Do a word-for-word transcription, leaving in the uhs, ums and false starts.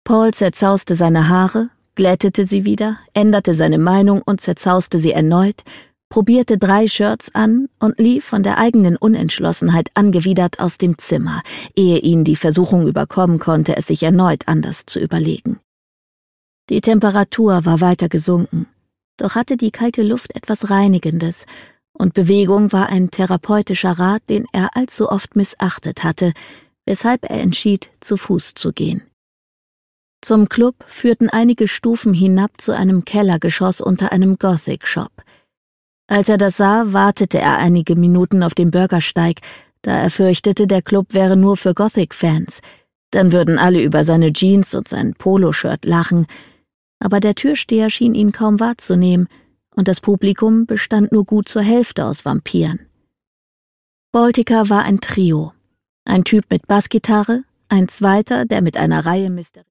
Paul zerzauste seine Haare, glättete sie wieder, änderte seine Meinung und zerzauste sie erneut, probierte drei Shirts an und lief von der eigenen Unentschlossenheit angewidert aus dem Zimmer, ehe ihn die Versuchung überkommen konnte, es sich erneut anders zu überlegen. Die Temperatur war weiter gesunken, doch hatte die kalte Luft etwas Reinigendes, und Bewegung war ein therapeutischer Rat, den er allzu oft missachtet hatte, weshalb er entschied, zu Fuß zu gehen. Zum Club führten einige Stufen hinab zu einem Kellergeschoss unter einem Gothic-Shop. Als er das sah, wartete er einige Minuten auf dem Bürgersteig, da er fürchtete, der Club wäre nur für Gothic-Fans. Dann würden alle über seine Jeans und sein Poloshirt lachen. Aber der Türsteher schien ihn kaum wahrzunehmen, und das Publikum bestand nur gut zur Hälfte aus Vampiren. Baltica war ein Trio. Ein Typ mit Bassgitarre, ein zweiter, der mit einer Reihe Myster